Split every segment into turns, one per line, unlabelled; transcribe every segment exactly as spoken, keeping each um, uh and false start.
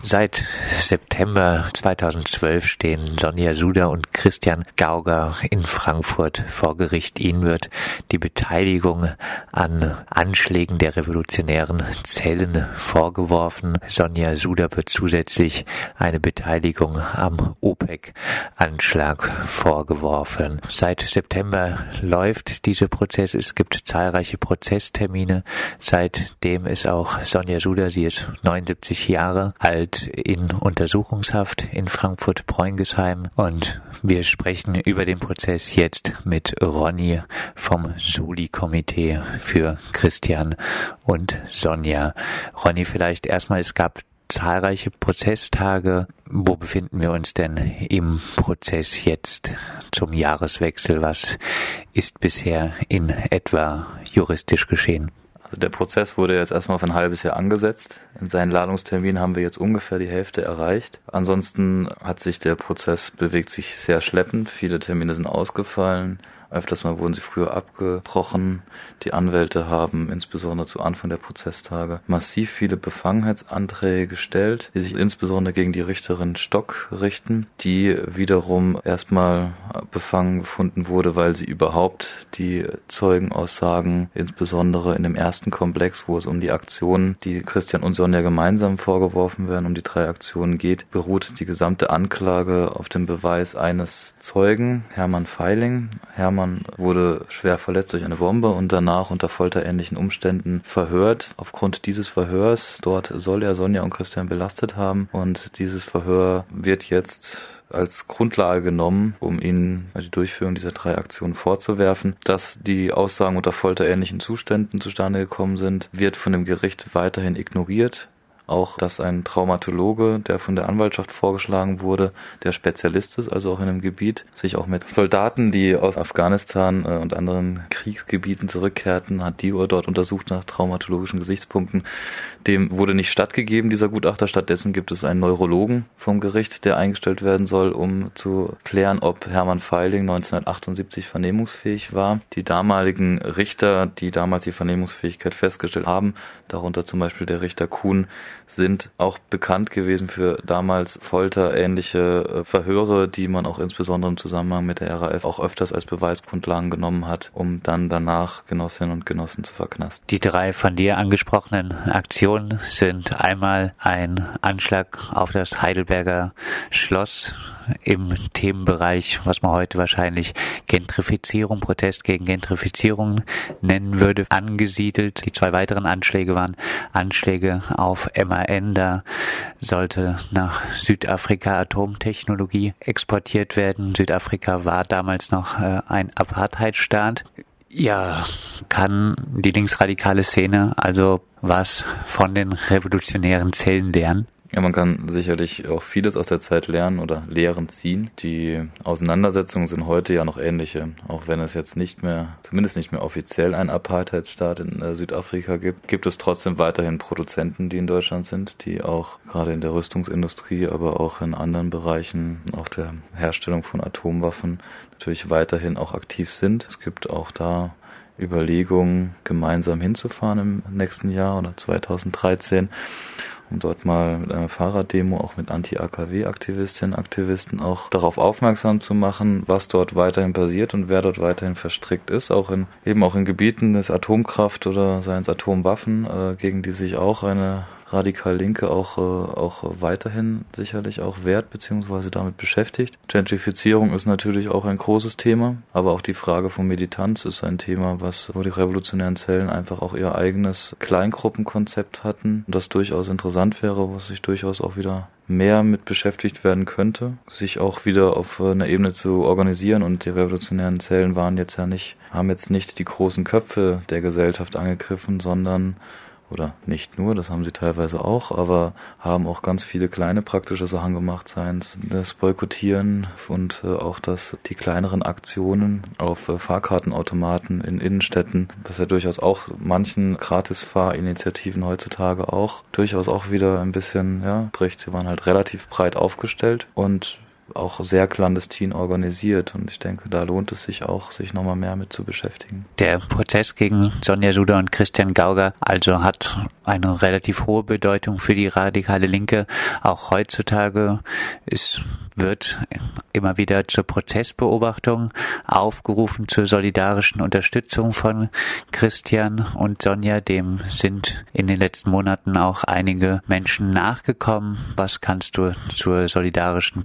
Seit September zweitausendzwölf stehen Sonja Suder und Christian Gauger in Frankfurt vor Gericht. Ihnen wird die Beteiligung an Anschlägen der revolutionären Zellen vorgeworfen. Sonja Suder wird zusätzlich eine Beteiligung am OPEC-Anschlag vorgeworfen. Seit September läuft dieser Prozess. Es gibt zahlreiche Prozesstermine. Seitdem ist auch Sonja Suder, sie ist neunundsiebzig Jahre alt, in Untersuchungshaft in Frankfurt-Preungesheim, und wir sprechen über den Prozess jetzt mit Ronny vom Soli-Komitee für Christian und Sonja. Ronny, vielleicht erstmal, es gab zahlreiche Prozesstage. Wo befinden wir uns denn im Prozess jetzt zum Jahreswechsel? Was ist bisher in etwa juristisch geschehen?
Also der Prozess wurde jetzt erstmal auf ein halbes Jahr angesetzt. In seinen Ladungstermin haben wir jetzt ungefähr die Hälfte erreicht. Ansonsten hat sich der Prozess bewegt sich sehr schleppend. Viele Termine sind ausgefallen. Öfters mal wurden sie früher abgebrochen. Die Anwälte haben insbesondere zu Anfang der Prozesstage massiv viele Befangenheitsanträge gestellt, die sich insbesondere gegen die Richterin Stock richten, die wiederum erstmal befangen befunden wurde, weil sie überhaupt die Zeugenaussagen, insbesondere in dem ersten Komplex, wo es um die Aktionen, die Christian und Sonja gemeinsam vorgeworfen werden, um die drei Aktionen geht, beruht die gesamte Anklage auf dem Beweis eines Zeugen, Hermann Feiling. Hermann wurde schwer verletzt durch eine Bombe und danach unter folterähnlichen Umständen verhört. Aufgrund dieses Verhörs, dort soll er Sonja und Christian belastet haben, und dieses Verhör wird jetzt als Grundlage genommen, um ihnen die Durchführung dieser drei Aktionen vorzuwerfen. Dass die Aussagen unter folterähnlichen Zuständen zustande gekommen sind, wird von dem Gericht weiterhin ignoriert. Auch, dass ein Traumatologe, der von der Anwaltschaft vorgeschlagen wurde, der Spezialist ist, also auch in dem Gebiet, sich auch mit Soldaten, die aus Afghanistan und anderen Kriegsgebieten zurückkehrten, hat die dort untersucht nach traumatologischen Gesichtspunkten. Dem wurde nicht stattgegeben, dieser Gutachter. Stattdessen gibt es einen Neurologen vom Gericht, der eingestellt werden soll, um zu klären, ob Hermann Feiling neunzehnhundertachtundsiebzig vernehmungsfähig war. Die damaligen Richter, die damals die Vernehmungsfähigkeit festgestellt haben, darunter zum Beispiel der Richter Kuhn, sind auch bekannt gewesen für damals folterähnliche Verhöre, die man auch insbesondere im Zusammenhang mit der R A F auch öfters als Beweisgrundlagen genommen hat, um dann danach Genossinnen und Genossen zu verknasten.
Die drei von dir angesprochenen Aktionen sind einmal ein Anschlag auf das Heidelberger Schloss im Themenbereich, was man heute wahrscheinlich Gentrifizierung, Protest gegen Gentrifizierung nennen würde, angesiedelt. Die zwei weiteren Anschläge waren Anschläge auf M A N. Da sollte nach Südafrika Atomtechnologie exportiert werden. Südafrika war damals noch äh, ein Apartheidstaat. Ja, kann die linksradikale Szene also was von den revolutionären Zellen lernen?
Ja, man kann sicherlich auch vieles aus der Zeit lernen oder Lehren ziehen. Die Auseinandersetzungen sind heute ja noch ähnliche, auch wenn es jetzt nicht mehr, zumindest nicht mehr offiziell einen Apartheidsstaat in äh, Südafrika gibt, gibt es trotzdem weiterhin Produzenten, die in Deutschland sind, die auch gerade in der Rüstungsindustrie, aber auch in anderen Bereichen, auch der Herstellung von Atomwaffen, natürlich weiterhin auch aktiv sind. Es gibt auch da Überlegungen, gemeinsam hinzufahren im nächsten Jahr oder zweitausenddreizehn, um dort mal mit einer Fahrraddemo, auch mit Anti-A K W-Aktivistinnen und Aktivisten auch darauf aufmerksam zu machen, was dort weiterhin passiert und wer dort weiterhin verstrickt ist, auch in eben auch in Gebieten des Atomkraft oder seien es Atomwaffen, äh, gegen die sich auch eine radikal Linke auch, äh, auch weiterhin sicherlich auch wehrt bzw. damit beschäftigt. Gentrifizierung ist natürlich auch ein großes Thema, aber auch die Frage von Militanz ist ein Thema, was, wo die revolutionären Zellen einfach auch ihr eigenes Kleingruppenkonzept hatten, das durchaus interessant wäre, wo sich durchaus auch wieder mehr mit beschäftigt werden könnte, sich auch wieder auf einer Ebene zu organisieren, und die revolutionären Zellen waren jetzt ja nicht, haben jetzt nicht die großen Köpfe der Gesellschaft angegriffen, sondern oder nicht nur, das haben sie teilweise auch, aber haben auch ganz viele kleine praktische Sachen gemacht, seien es das Boykottieren und äh, auch das, die kleineren Aktionen auf äh, Fahrkartenautomaten in Innenstädten, was ja durchaus auch manchen Gratis-Fahrinitiativen heutzutage auch durchaus auch wieder ein bisschen, ja, bricht. Sie waren halt relativ breit aufgestellt und auch sehr clandestin organisiert. Und ich denke, da lohnt es sich auch, sich nochmal mehr mit zu beschäftigen.
Der Prozess gegen Sonja Suder und Christian Gauger also hat eine relativ hohe Bedeutung für die radikale Linke. Auch heutzutage ist, wird immer wieder zur Prozessbeobachtung aufgerufen, zur solidarischen Unterstützung von Christian und Sonja. Dem sind in den letzten Monaten auch einige Menschen nachgekommen. Was kannst du zur solidarischen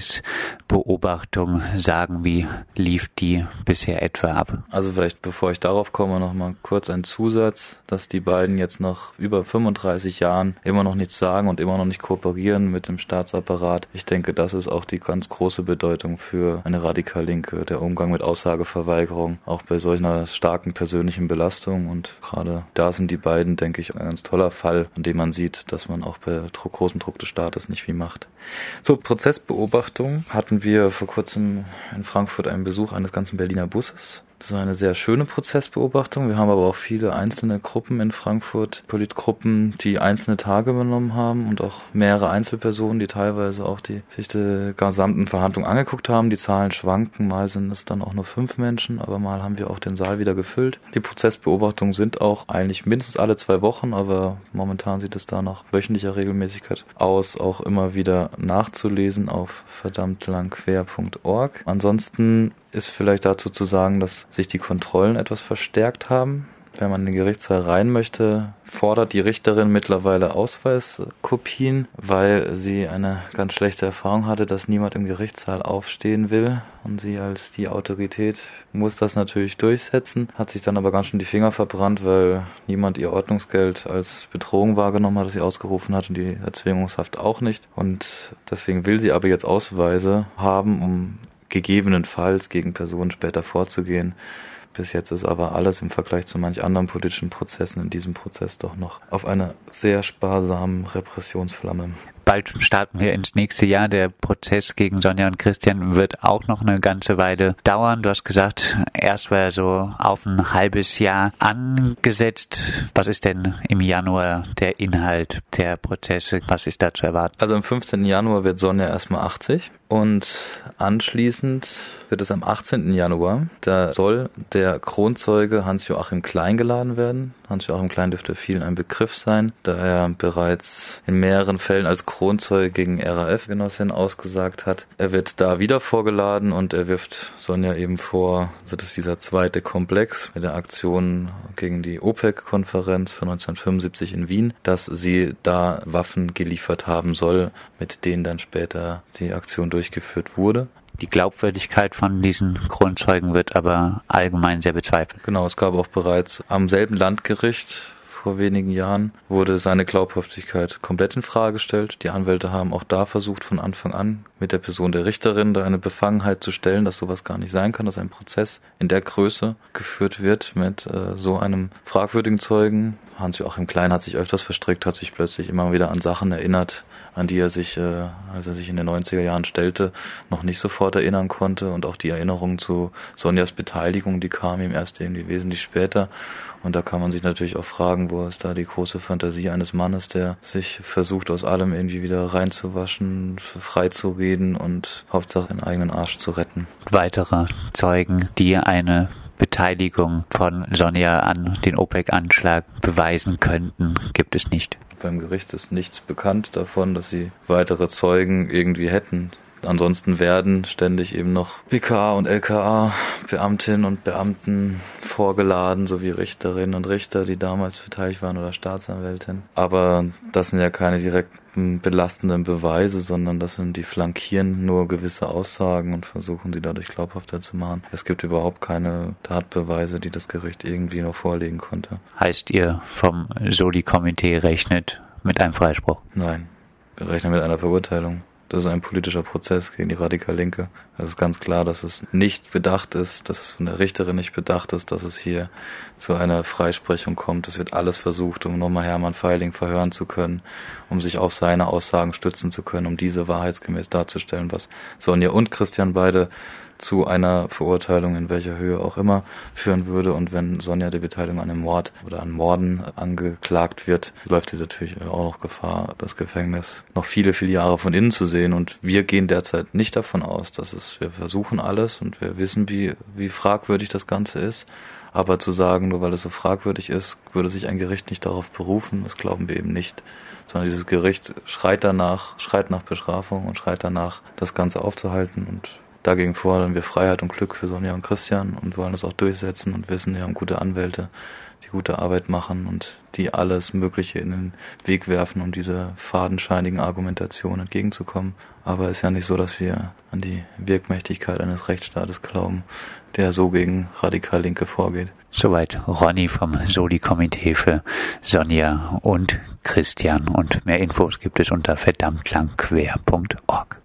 Prozessbeobachtung sagen? Wie lief die bisher etwa ab?
Also vielleicht, bevor ich darauf komme, noch mal kurz ein Zusatz, dass die beiden jetzt nach über fünfunddreißig Jahren immer noch nichts sagen und immer noch nicht kooperieren mit dem Staatsapparat. Ich denke, das ist auch die ganz große Bedeutung für eine Radikal-Linke, der Umgang mit Aussageverweigerung, auch bei solch einer starken persönlichen Belastung. Und gerade da sind die beiden, denke ich, ein ganz toller Fall, an dem man sieht, dass man auch bei großem Druck des Staates nicht viel macht. Zur Prozessbeobachtung hatten wir vor kurzem in Frankfurt einen Besuch eines ganzen Berliner Busses. Das war eine sehr schöne Prozessbeobachtung. Wir haben aber auch viele einzelne Gruppen in Frankfurt, Politgruppen, die einzelne Tage übernommen haben und auch mehrere Einzelpersonen, die teilweise auch die sich die gesamten Verhandlungen angeguckt haben. Die Zahlen schwanken, mal sind es dann auch nur fünf Menschen, aber mal haben wir auch den Saal wieder gefüllt. Die Prozessbeobachtungen sind auch eigentlich mindestens alle zwei Wochen, aber momentan sieht es da nach wöchentlicher Regelmäßigkeit aus, auch immer wieder nachzulesen auf verdammtlangquer punkt org. Ansonsten ist vielleicht dazu zu sagen, dass sich die Kontrollen etwas verstärkt haben. Wenn man in den Gerichtssaal rein möchte, fordert die Richterin mittlerweile Ausweiskopien, weil sie eine ganz schlechte Erfahrung hatte, dass niemand im Gerichtssaal aufstehen will. Und sie als die Autorität muss das natürlich durchsetzen, hat sich dann aber ganz schön die Finger verbrannt, weil niemand ihr Ordnungsgeld als Bedrohung wahrgenommen hat, das sie ausgerufen hat, und die Erzwingungshaft auch nicht. Und deswegen will sie aber jetzt Ausweise haben, um gegebenenfalls gegen Personen später vorzugehen. Bis jetzt ist aber alles im Vergleich zu manch anderen politischen Prozessen in diesem Prozess doch noch auf einer sehr sparsamen Repressionsflamme.
Bald starten wir ins nächste Jahr. Der Prozess gegen Sonja und Christian wird auch noch eine ganze Weile dauern. Du hast gesagt, erst war er so auf ein halbes Jahr angesetzt. Was ist denn im Januar der Inhalt der Prozesse? Was ist da zu erwarten?
Also am fünfzehnten Januar wird Sonja erstmal achtzig und anschließend wird es am achtzehnten Januar, da soll der Kronzeuge Hans-Joachim Klein geladen werden. Hans-Joachim Klein dürfte vielen ein Begriff sein, da er bereits in mehreren Fällen als Kronzeuge gegen R A F-Genossinnen ausgesagt hat. Er wird da wieder vorgeladen und er wirft Sonja eben vor, also das ist dieser zweite Komplex mit der Aktion gegen die OPEC-Konferenz von neunzehnhundertfünfundsiebzig in Wien, dass sie da Waffen geliefert haben soll, mit denen dann später die Aktion durchgeführt wurde.
Die Glaubwürdigkeit von diesen Kronzeugen wird aber allgemein sehr bezweifelt.
Genau, es gab auch bereits am selben Landgericht vor wenigen Jahren wurde seine Glaubhaftigkeit komplett in Frage gestellt. Die Anwälte haben auch da versucht, von Anfang an mit der Person der Richterin da eine Befangenheit zu stellen, dass sowas gar nicht sein kann, dass ein Prozess in der Größe geführt wird mit äh, so einem fragwürdigen Zeugen. Hans-Joachim Klein hat sich öfters verstrickt, hat sich plötzlich immer wieder an Sachen erinnert, an die er sich, äh, als er sich in den neunziger Jahren stellte, noch nicht sofort erinnern konnte. Und auch die Erinnerung zu Sonjas Beteiligung, die kam ihm erst irgendwie wesentlich später. Und da kann man sich natürlich auch fragen, wo ist da die große Fantasie eines Mannes, der sich versucht, aus allem irgendwie wieder reinzuwaschen, frei zu reden und Hauptsache den eigenen Arsch zu retten.
Weitere Zeugen, die eine Beteiligung von Sonja an den OPEC-Anschlag beweisen könnten, gibt es nicht.
Beim Gericht ist nichts bekannt davon, dass sie weitere Zeugen irgendwie hätten. Ansonsten werden ständig eben noch B K A und L K A-Beamtinnen und Beamten vorgeladen, sowie Richterinnen und Richter, die damals beteiligt waren, oder Staatsanwältin. Aber das sind ja keine direkten belastenden Beweise, sondern das sind, die flankieren nur gewisse Aussagen und versuchen sie dadurch glaubhafter zu machen. Es gibt überhaupt keine Tatbeweise, die das Gericht irgendwie noch vorlegen konnte.
Heißt, ihr vom Soli-Komitee rechnet mit einem Freispruch?
Nein, wir rechnen mit einer Verurteilung. Das ist ein politischer Prozess gegen die Radikal-Linke. Es ist ganz klar, dass es nicht bedacht ist, dass es von der Richterin nicht bedacht ist, dass es hier zu einer Freisprechung kommt. Es wird alles versucht, um nochmal Hermann Feiling verhören zu können, um sich auf seine Aussagen stützen zu können, um diese wahrheitsgemäß darzustellen, was Sonja und Christian beide zu einer Verurteilung in welcher Höhe auch immer führen würde. Und wenn Sonja die Beteiligung an einem Mord oder an Morden angeklagt wird, läuft sie natürlich auch noch Gefahr, das Gefängnis noch viele, viele Jahre von innen zu sehen. Und wir gehen derzeit nicht davon aus, dass es, wir versuchen alles und wir wissen, wie, wie fragwürdig das Ganze ist. Aber zu sagen, nur weil es so fragwürdig ist, würde sich ein Gericht nicht darauf berufen, das glauben wir eben nicht. Sondern dieses Gericht schreit danach, schreit nach Bestrafung und schreit danach, das Ganze aufzuhalten. Und dagegen fordern wir Freiheit und Glück für Sonja und Christian und wollen das auch durchsetzen und wissen, wir haben gute Anwälte, die gute Arbeit machen und die alles Mögliche in den Weg werfen, um dieser fadenscheinigen Argumentation entgegenzukommen. Aber es ist ja nicht so, dass wir an die Wirkmächtigkeit eines Rechtsstaates glauben, der so gegen radikal Linke vorgeht.
Soweit Ronny vom Soli-Komitee für Sonja und Christian. Und mehr Infos gibt es unter verdammtlangquer punkt org.